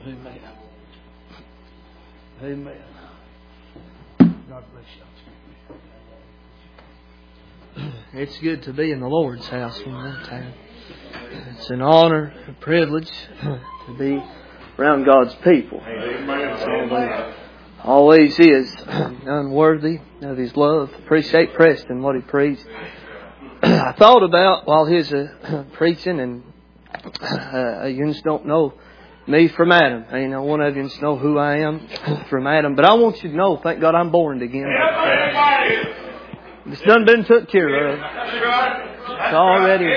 Amen. Amen. God bless you. It's good to be in the Lord's house one more time. It's an honor, a privilege to be around God's people. Amen. Always is unworthy of His love. Appreciate Preston, what he preached. I thought about while he was preaching, and you just don't know me from Adam. You know, one of you know who I am from Adam. But I want you to know, thank God I'm born again. It's done been took care of. It's already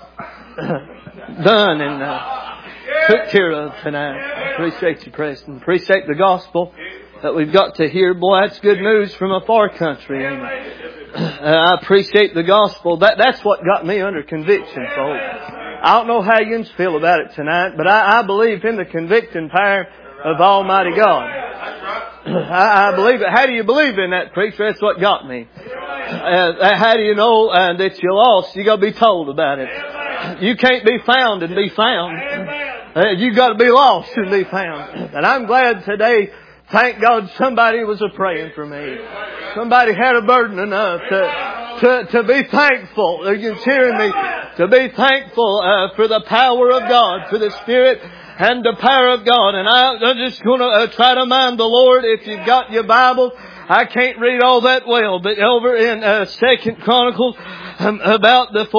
done and took care of tonight. I appreciate you, Preston. Appreciate the gospel that we've got to hear. Boy, that's good news from a far country. I appreciate the gospel. That's what got me under conviction, folks. I don't know how you feel about it tonight, but I believe in the convicting power of Almighty God. I believe it. How do you believe in that, preacher? That's what got me. How do you know that you're lost? You got to be told about it. You can't be found and be found. You got to be lost and be found. And I'm glad today, thank God, somebody was praying for me. Somebody had a burden enough to be thankful. Are you hearing me? To be thankful for the power of God, for the Spirit and the power of God. And I'm just going to try to mind the Lord. If you've got your Bible, I can't read all that well, but over in 2 Chronicles, about the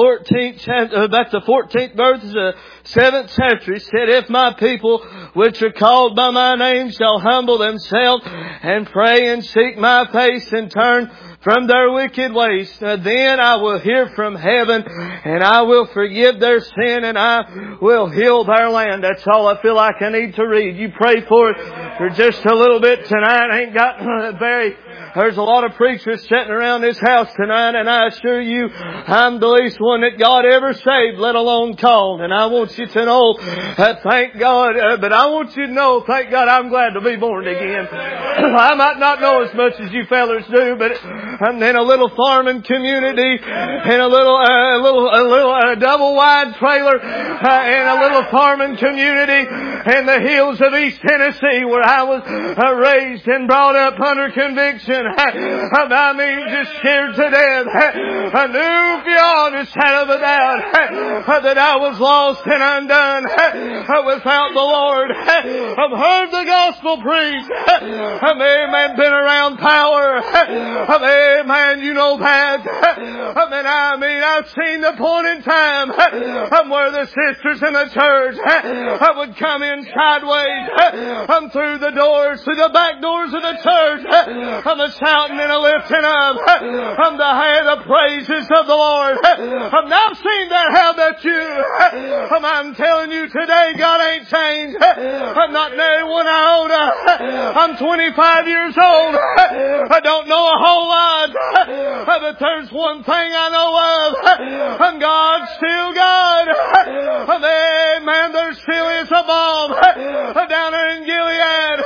14th verse, the 7th chapter, it said, "If my people, which are called by my name, shall humble themselves and pray and seek my face and turn from their wicked ways, then I will hear from heaven and I will forgive their sin and I will heal their land." That's all I feel like I need to read. You pray for it for just a little bit tonight. I ain't got there's a lot of preachers sitting around this house tonight, and I assure you, I'm the least one that God ever saved, let alone called. And I want you to know, thank God, but I want you to know, thank God, I'm glad to be born again. I might not know as much as you fellas do, but I'm in a little farming community, in a little double wide trailer, in a little farming community in the hills of East Tennessee, where I was raised and brought up under conviction. I mean, just scared to death. I knew beyond a shadow of a doubt that I was lost and undone without the Lord. I've heard the gospel preached. Amen. Been around power. Amen. You know that. I mean, I've seen the point in time where the sisters in the church would come in sideways through the doors, through the back doors of the church. I'm shouting and a lifting up. I'm to hear the praises of the Lord. I've not seen that. How about you? I'm telling you today, God ain't changed. I'm not near one iota. I'm 25 years old. I don't know a whole lot. But there's one thing I know of. God's still God. Amen. There still is a balm down there in Gilead.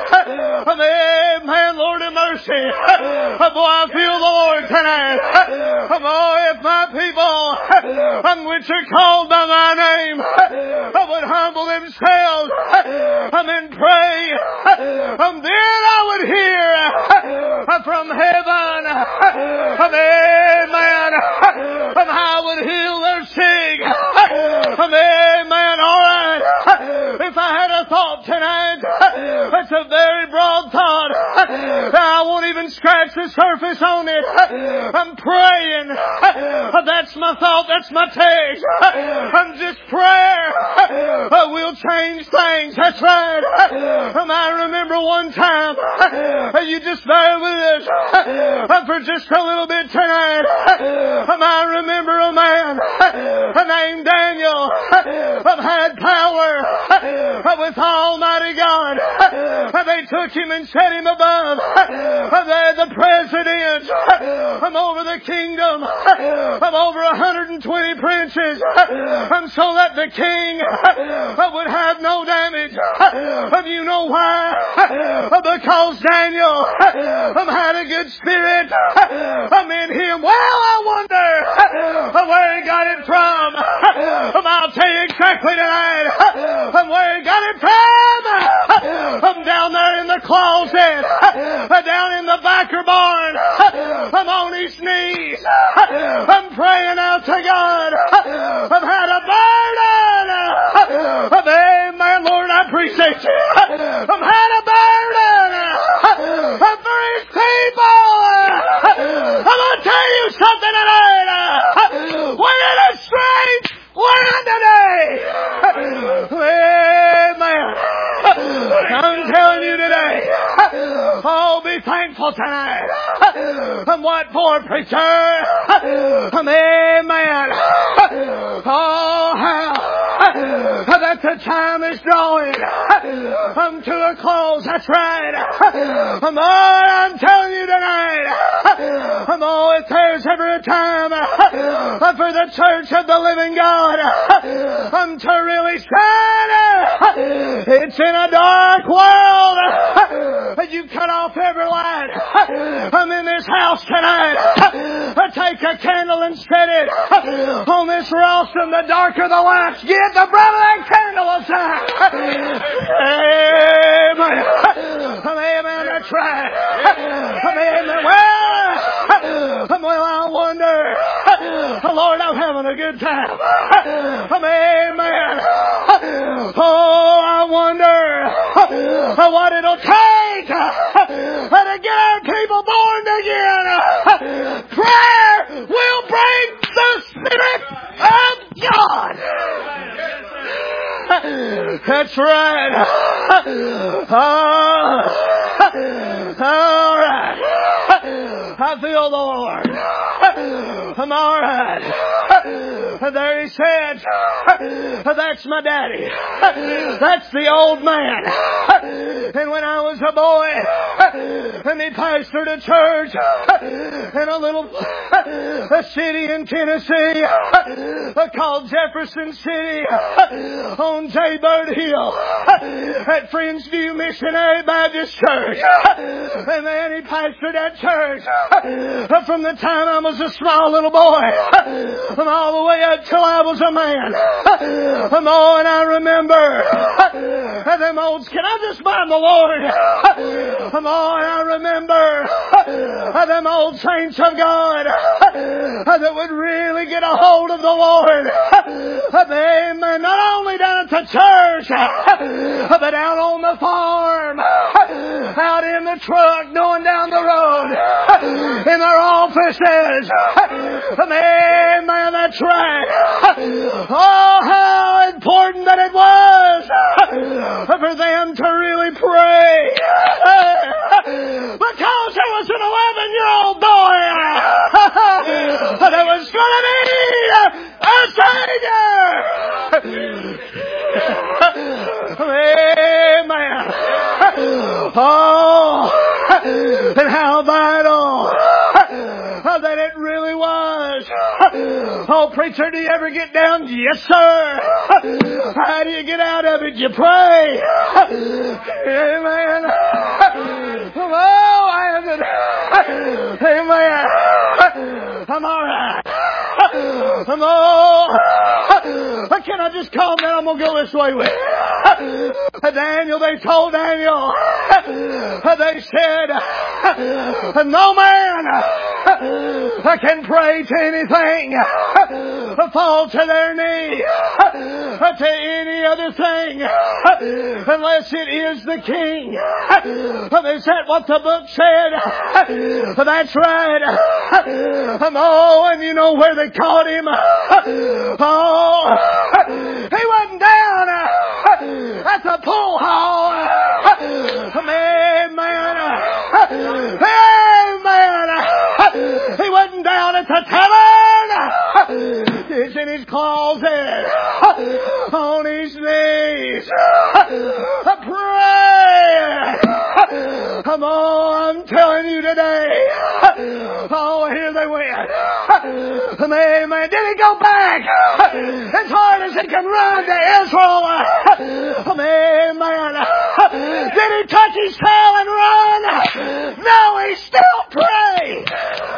Amen. Lord have mercy. Boy, I feel the Lord tonight. Boy, if my people, which are called by my name, would humble themselves and pray, then I would hear from heaven. Amen. I would heal their sick. Amen. All right. If I had a thought tonight, it's a very broad thought. I won't even scratch the surface on it. I'm praying. That's my thought. That's my text. I'm just prayer. We'll change things. That's right. I remember one time. You just bear with us for just a little bit tonight. I remember a man named Daniel had power with Almighty God. They took him and set him above the president over the kingdom of over 120 princes, so that the king would have no damage. You know why? Because Daniel had a good spirit in him. Well, I wonder where he got it from. I'll tell you exactly tonight where he got it from. closet, down in the backer barn. I'm on his knees. I'm praying out to God. I've had a burden. Amen, Lord, I appreciate you. I've had a burden for his people. I'm going to tell you something tonight. We're in a strange land today. Amen. I'm telling you today. Oh, be thankful tonight. And what for, preacher? Amen. Oh, how that the time is drawing to a close. That's right. Lord, I'm telling you tonight. Oh, if there's ever a time for the church of the living God to really shine, it's in a dark world. You cut off every light. I'm in this house tonight. Take a candle and set it on this rostrum. The darker the lights get, the brighter that candle will shine. Amen. Amen. That's right. Amen. Well, I wonder. Lord, I'm having a good time. Amen. Oh, I wonder what it'll take to get our people born again. Prayer will bring the Spirit of God. That's right. All right. I feel the Lord. I'm all right. There he said, that's my daddy. That's the old man. And when I was a boy, and he pastored a church in a little city in Tennessee called Jefferson City on Jaybird Hill at Friendsview Missionary Baptist Church. And then he pastored that church from the time I was a small little boy all the way up till I was a man. And I remember them old, can I just mind the Lord? And I remember them old saints of God that would really get a hold of the Lord. Amen. Not only down at the church, but out on the farm, out in the truck, going down the road, in their offices. Amen. That's right. Oh, how important that it was for them to really pray. Because there was an 11-year-old boy that was going to be a Savior. Amen. Oh, and how vital that it really was. Oh, preacher, do you ever get down? Yes, sir. How do you get out of it? You pray. Amen. Oh, I haven't. Amen. I'm all right. I'm all. Can I just calm down? I'm going to go this way with Daniel. They told Daniel. They said, no man can pray to anything, fall to their knee to any other thing unless it is the king. Is that what the book said? That's right. Oh, and you know where they caught him? Oh, he wasn't down at the pool hall. Amen. He wasn't down at the tavern. He's in his closet, on his knees, praying. Come on, I'm telling you today. Oh, here they went. Amen. Did he go back as hard as he can run to Israel? Amen. Did he touch his tail and run? No, he still prayed.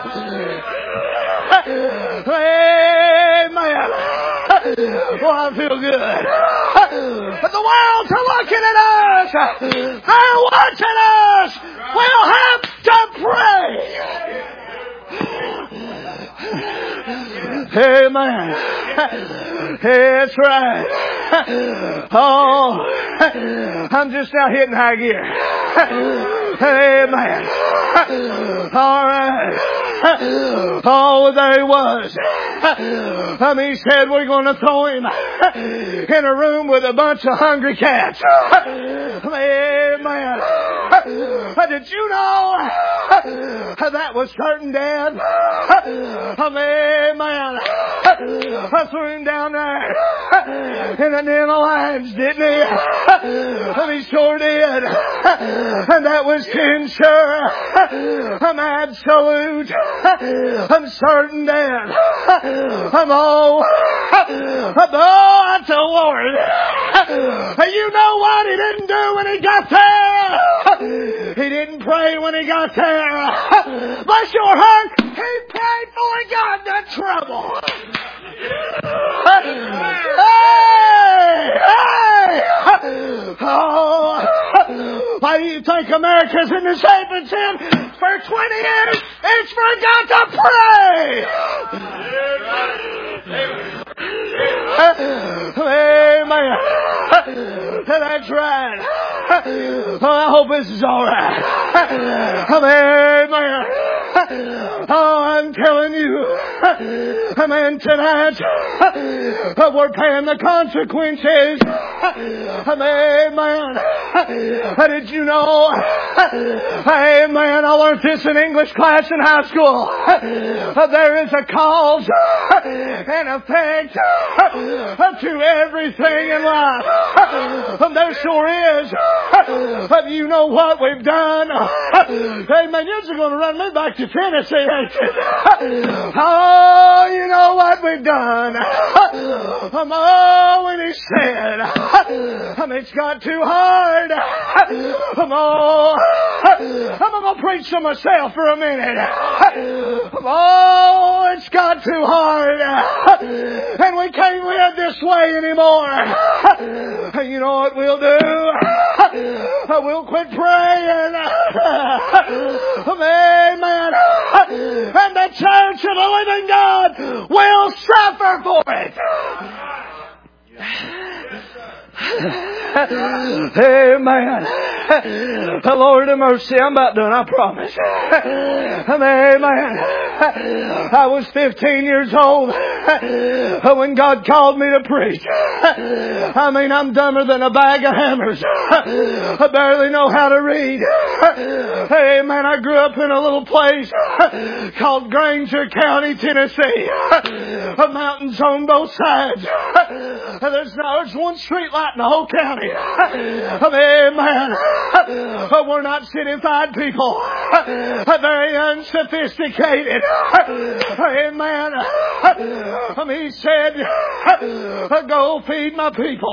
Amen. Well, I feel good. But the world's looking at us. are watching us will have to pray. Amen. That's right. Oh, I'm just now hitting high gear. Amen. All right. Oh, there he was. He said, we're going to throw him in a room with a bunch of hungry cats. Amen. Did you know that was certain death? Amen. I threw him down there in a den of lions, didn't he? He sure did. And that was to ensure I'm absolute, I'm certain death. I'm that's the Lord. You know what he didn't do when he got there? He didn't pray when he got there. Bless your heart, he prayed before he got into trouble. Why do you think America's in the shape it's in? For 20 years, it's forgot to pray. Amen. That's right. I hope this is all right. Amen. Oh, I'm telling you, amen, tonight, we're paying the consequences. Amen. Did you know? Amen. I learned this in English class in high school. There is a cause and effect to everything in life. There sure is. You know what we've done? Amen. You're just going to run me back to Tennessee, ain't you? Oh, you know what we've done? Oh, when he said, it's got too hard. Oh, I'm going to preach to myself for a minute. Oh, it's got too hard. And we can't live this way anymore. You know what we'll do? We'll quit praying. Amen. And the church of the living God will suffer for it. Amen. The Lord have mercy. I'm about done, I promise. Amen. I was 15 years old when God called me to preach. I mean, I'm dumber than a bag of hammers. I barely know how to read. Amen. I grew up in a little place called Granger County, Tennessee. Mountains on both sides. There's one street light in the whole county. Amen. We're not citified people. Very unsophisticated. Amen. He said, go feed my people.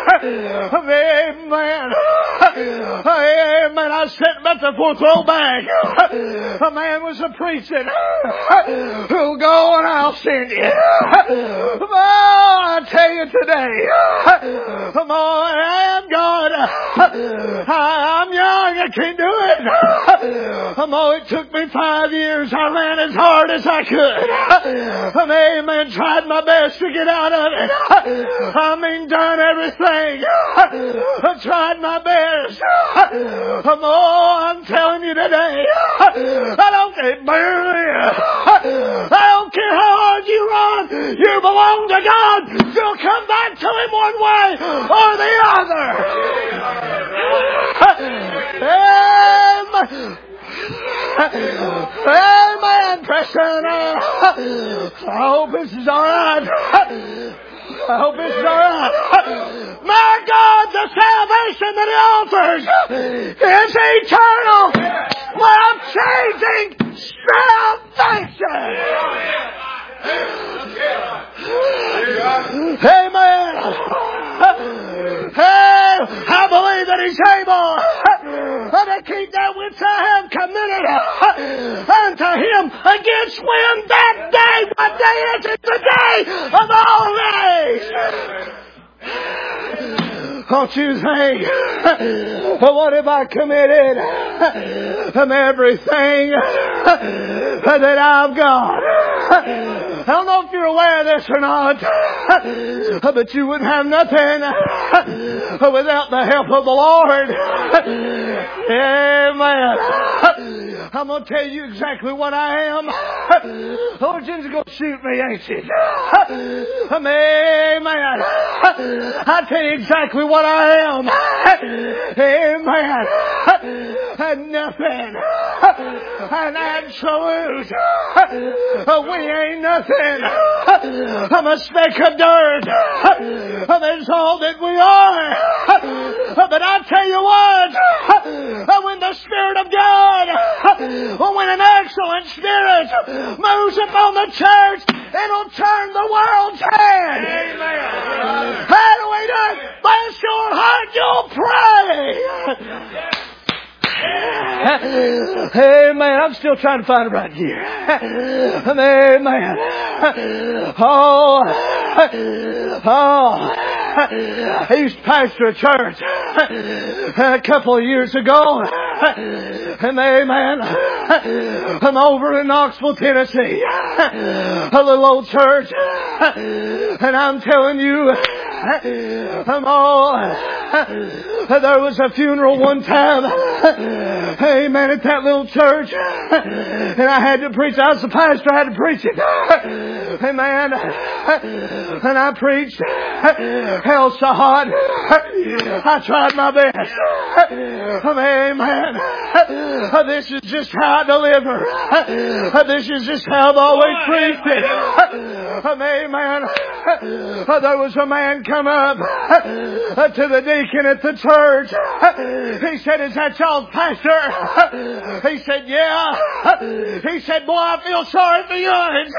Amen. Amen. I sat about the fourth row back. A man was a preaching. Who'll go and I'll send you. Oh, I tell you today. Come on, I'm God. I'm young. I can't do it. Come on, it took me 5 years. I ran as hard as I could. Amen. Tried my best to get out of it. I mean, done everything. I tried my best. Come on, I'm telling you today. I don't care barely. I don't care how hard you run. You belong to God. You'll come back to Him one way or the other. Amen. Preston. I hope this is all right. I hope this is all right. My God, the salvation that He offers is eternal, life-changing salvation. Amen. Hey, I believe that He's able to keep that which I have committed unto Him against when that day, what day is it? The day of all days. Don't you think, what have I committed from everything that I've got? I don't know if you're aware of this or not, but you wouldn't have nothing without the help of the Lord. Amen. I'm going to tell you exactly what I am. Lord Jesus going to shoot me, ain't she? Amen. I'll tell you exactly what I am. Amen. And nothing. An absolute. We ain't nothing. I'm a speck of dirt. That's all that we are. But I tell you what, when the Spirit of God, when an excellent Spirit moves upon the church, it'll turn the world's head. Amen. How do we do it? Bless your heart, you'll pray. Amen. I'm still trying to find it right here. Amen. Oh. I used to pastor a church a couple of years ago. Amen. I'm over in Knoxville, Tennessee. A little old church. And I'm telling you, there was a funeral one time. Amen. At that little church. And I had to preach. I was the pastor. I had to preach it. Amen. And I preached. Hell's so hot. I tried my best. Amen. This is just how I deliver. This is just how I've always preached it. Amen. There was a man come up to the deacon at the church. He said, "Is that y'all's pastor?" He said, "Yeah." He said, "Boy, I feel sorry for yours."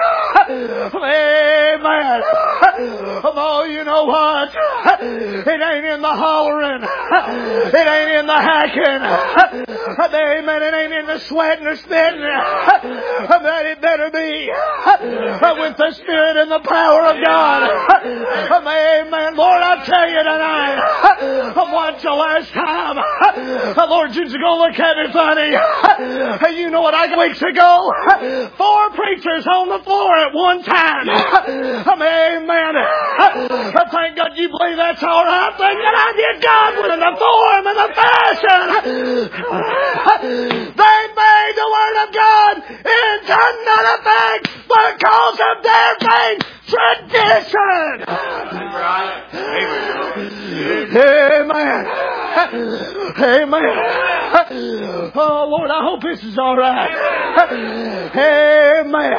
Amen. Oh, you know what? It ain't in the hollering. It ain't in the hacking. Amen. It ain't in the sweating or spitting. But it better be with the Spirit and the power of God. Amen. Lord, I tell you tonight, what's the last time Lord Jesus is going to look at me funny? You know what I got weeks ago? 4 preachers on the floor at one time. Amen. Thank God you believe that's all right. Thank God I did God within the form and the fashion. They made the Word of God into none effect because of their faith tradition. Amen. Amen. Oh, Lord, I hope this is all right. Amen.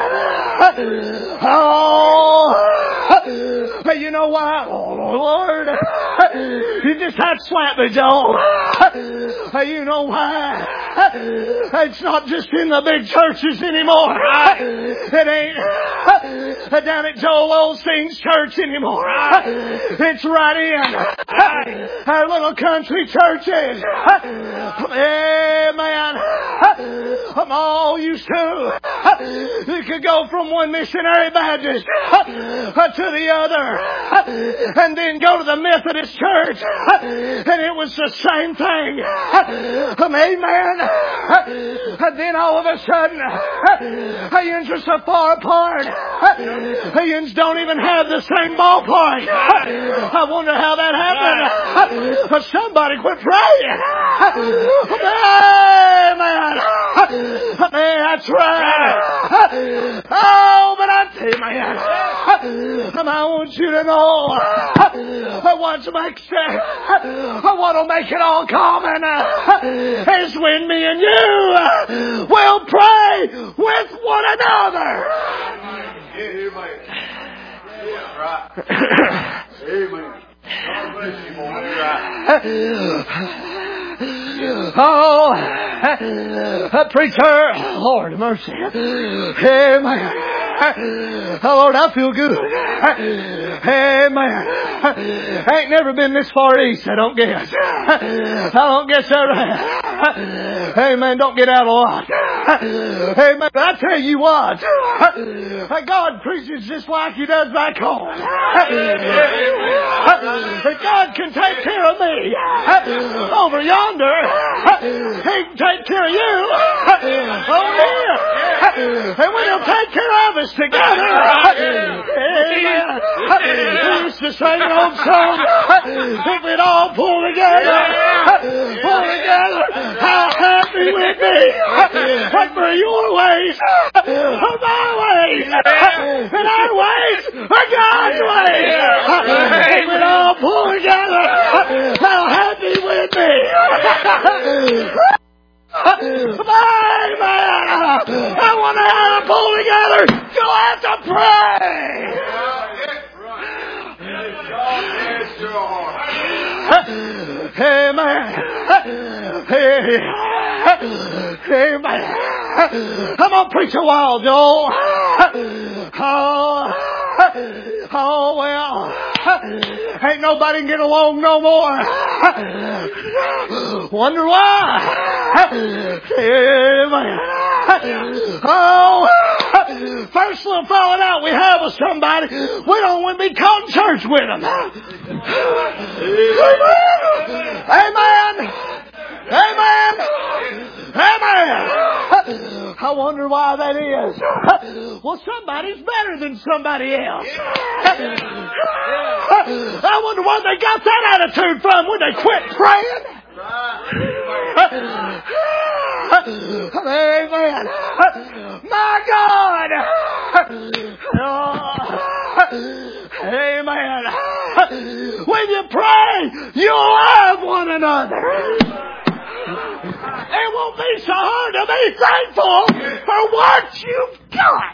Oh, you know why? Oh, Lord, you just had to slap me, Joel. You know why? It's not just in the big churches anymore. It ain't down at Joel Osteen's church anymore. It's right in our little country churches. Amen. I'm all used to. You could go from one missionary Baptist to the other and then go to the Methodist church and it was the same thing. Amen. And then all of a sudden Haynes are so far apart. Haynes don't even have the same ballpark. I wonder how that happened. But somebody quit praying. Amen. That's right. Oh, but I tell you, man, I want you to know what'll make it all common is when me and you will pray with one another. Amen. Amen. God bless you, boy. Oh, preacher, Lord mercy. Amen. Oh, Lord, I feel good. Amen. I ain't never been this far east, I don't guess. I don't guess that right. Amen. Don't get out a lot. Amen. But I tell you what, God preaches just like He does back home. God can take care of me over yonder. He can take care of you over here. And when He'll take care of us together. Amen. We used to sing an old song. If we'd all pull together, how happy we'd be. What were your ways? My ways. And our ways are God's ways. If we'd all pull together, how happy we'd be. Amen. I want to have to pull together. You'll have to pray. Amen. Amen. I'm going to preach a while, Joel. Oh, well. Ain't nobody get along no more. Wonder why. Amen. Oh, first little falling out we have with somebody, we don't want to be caught in church with them. Amen. Amen. Amen. I wonder why that is. Well, somebody's better than somebody else. I wonder where they got that attitude from when they quit praying. Amen. My God. Amen. When you pray, you love one another. It won't be so hard to be thankful for what you've got.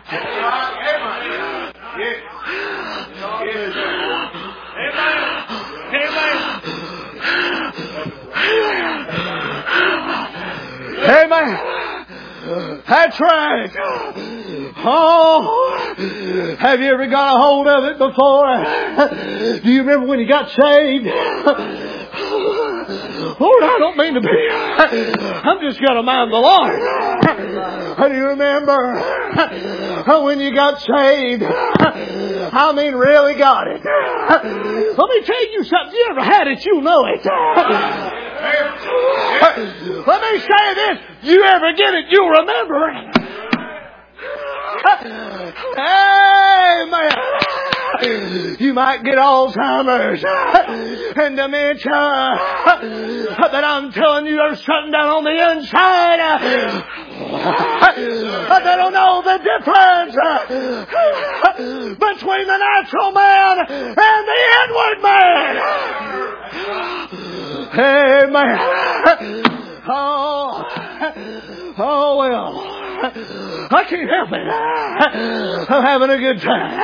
Amen. That's right. Oh, have you ever got a hold of it before? Do you remember when you got saved? Lord, I don't mean to be. I'm just going to mind the Lord. Do you remember when you got saved? I mean, really got it. Let me tell you something. You ever had it, you know it. Let me say this. You ever get it, you'll remember it. Amen. You might get Alzheimer's and dementia, but I'm telling you, there's something down on the inside. They don't know the difference between the natural man and the inward man. Amen. Oh well. I can't help it. I'm having a good time.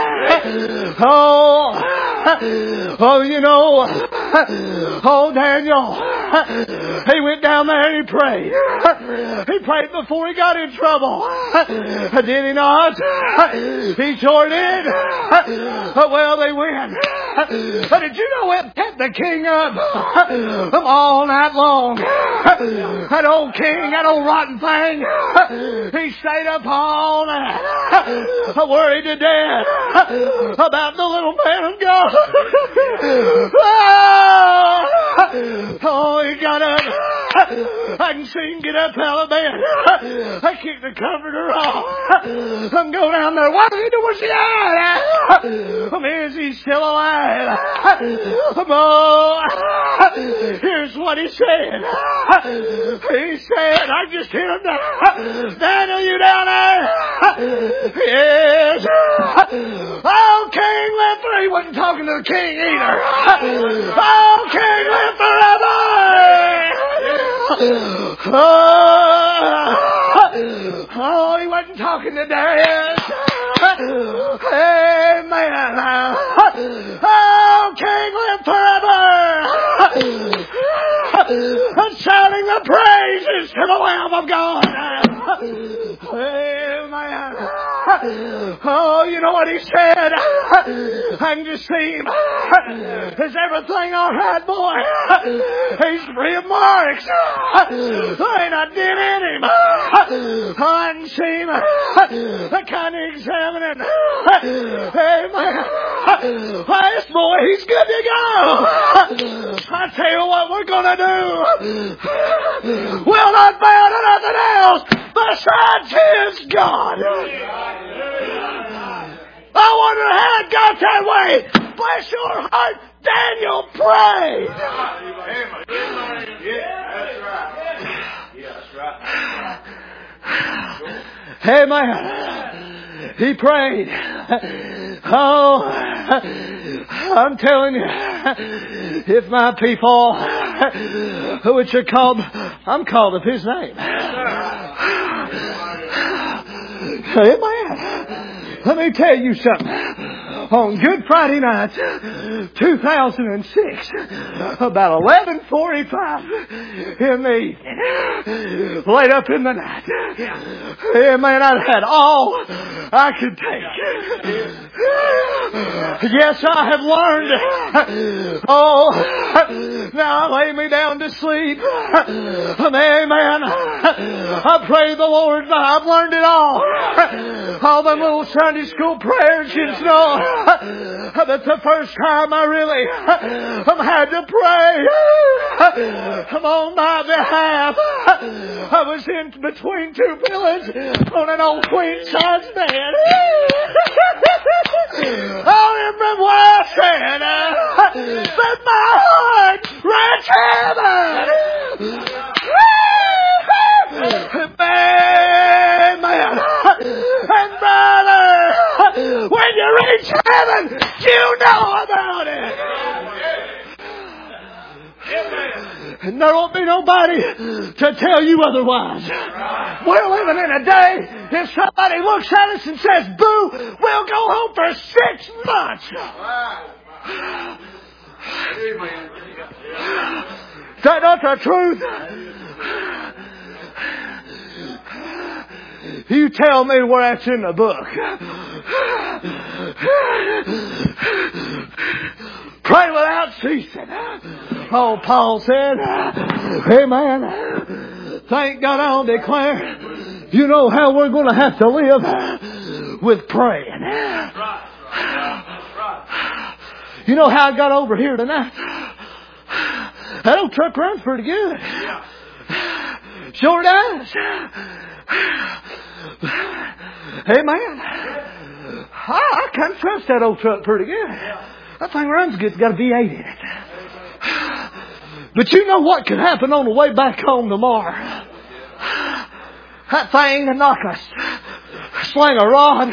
Oh, you know. Oh, Daniel. He went down there and he prayed. He prayed before he got in trouble. Did he not? He sure did. Well, they win. But did you know it kept the king up all night long? That old king, that old rotten thing, he stayed up all night, worried to death about the little man of God. Oh, he got up. I can see him get up out of bed. I kicked the comforter off. I'm going down there. What are you doing? Where's he at? Is he still alive? Oh, here's what he said. He said, I just hear him now. Daniel, you down there? Yes. Oh, King live forever. He wasn't talking to the king either. Oh, King live forever. Oh, he wasn't talking to Darius. Amen. Oh, King live forever. And shouting the praises to the Lamb of God. Amen. Oh, you know what he said? I can just see him. Is everything all right, boy? He's free of marks. There ain't a dent in him. I can see him. I kind of examining. Hey, man. This boy, he's good to go. I tell you what we're going to do. We'll not bow to nothing else besides his God. I wonder how it got that way. Bless your heart, Daniel prayed. Amen. He prayed. Oh, I'm telling you, if my people, which are called, I'm called of His name. Amen. Let me tell you something. On Good Friday night, 2006, about 11:45 in the evening, late up in the night, man, I'd had all I could take. Yes, I have learned. Oh, now lay me down to sleep. Amen. I pray the Lord, I've learned it all. All them little Sunday school prayers, you know. That's the first time I really had to pray. Come on my behalf. I was in between two pillows on an old queen size bed. I remember what I said. But my heart reached heaven. Amen. And brother, when you reach heaven, you know about it. And there won't be nobody to tell you otherwise. We're living in a day, if somebody looks at us and says, boo, we'll go home for 6 months. Is that not the truth? You tell me where that's in the book. Pray without ceasing. Oh, Paul said, amen. Thank God I'll declare, you know how we're going to have to live with praying. You know how I got over here tonight? That old truck runs pretty good. Sure does. Amen. I can trust that old truck pretty good. That thing runs good. It's got a V8 in it. But you know what could happen on the way back home tomorrow? That thing can knock us. Sling a rod.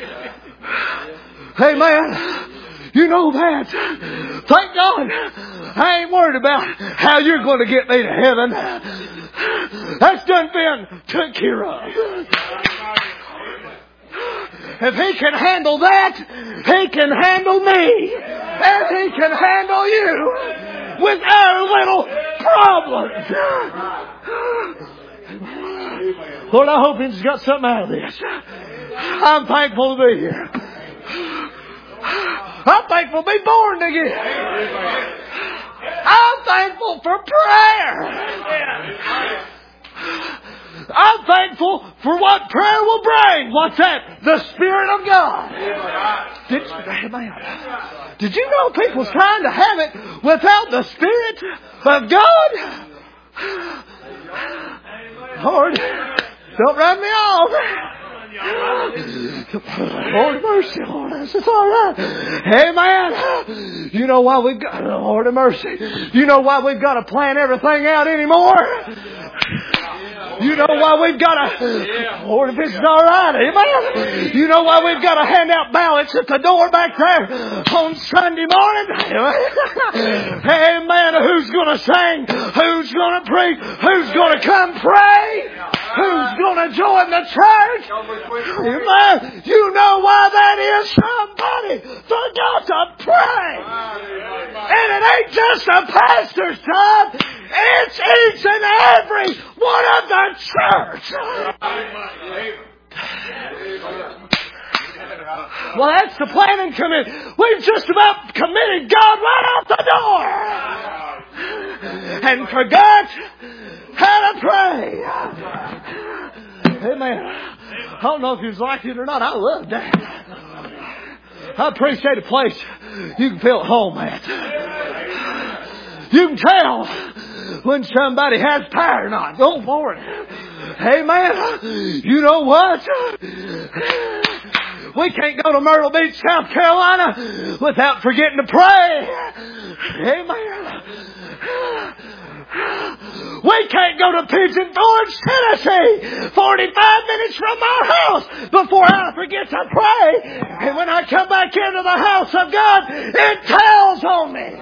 Amen. You know that. Thank God. I ain't worried about how you're going to get me to heaven. That's done been took care of. If He can handle that, He can handle me. And He can handle you with our little problems. Lord, I hope He's got something out of this. I'm thankful to be here. I'm thankful to be born again. I'm thankful for prayer. I'm thankful for what prayer will bring. What's that? The Spirit of God. Did you know people's trying to have it without the Spirit of God? Lord, don't run me off. Lord mercy, Lord, it's all right. Amen. You know why we've got, Lord of mercy, you know why we've got to plan everything out anymore? You know why we've got to, Lord, if it's all right, amen. You know why we've got to hand out ballots at the door back there on Sunday morning? Amen. Who's going to sing? Who's going to preach? Who's going to come pray? Who's going to join the church? Amen. You know why that is? Somebody forgot to pray. And it ain't just a pastor's job. It's each and every one of the church. Well, that's the planning committee. We've just about committed God right out the door. And forgot how to pray. Amen. I don't know if you was like it or not. I love that. I appreciate a place you can feel at home at. You can tell when somebody has power or not. Go for it. Amen. You know what? We can't go to Myrtle Beach, South Carolina without forgetting to pray. Amen. We can't go to Pigeon Forge, Tennessee, 45 minutes from our house before I forget to pray. And when I come back into the house of God, it tells on me.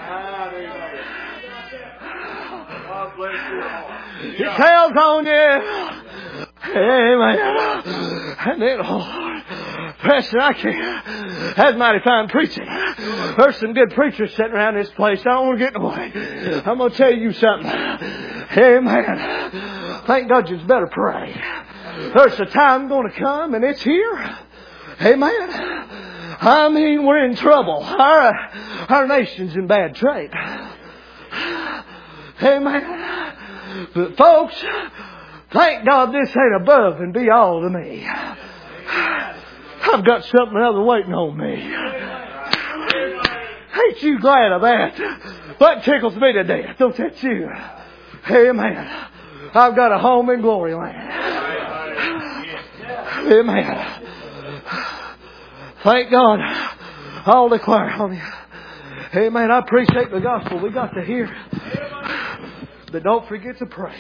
It tells on you. Amen. And then, Preston, I can't. That's mighty fine preaching. There's some good preachers sitting around this place. I don't want to get in the way. I'm going to tell you something. Amen. Thank God you better pray. There's a time going to come, and it's here. Amen. I mean, we're in trouble. Our nation's in bad shape. Amen. But folks, thank God this ain't above and be all to me. I've got something other waiting on me. Ain't you glad of that? That tickles me to death. Don't that you? Amen. I've got a home in glory land. Amen. Thank God. I'll declare on you. Amen. I appreciate the gospel we got to hear. But don't forget to pray.